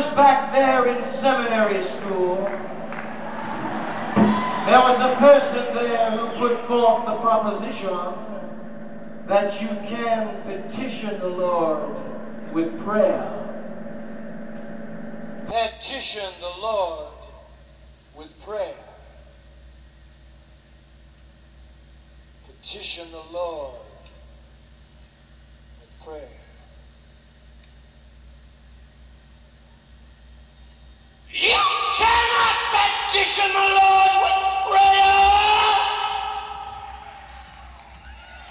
was back there in seminary school, there was a person there who put forth the proposition that you can petition the Lord with prayer. Petition the Lord with prayer. Petition the Lord with prayer.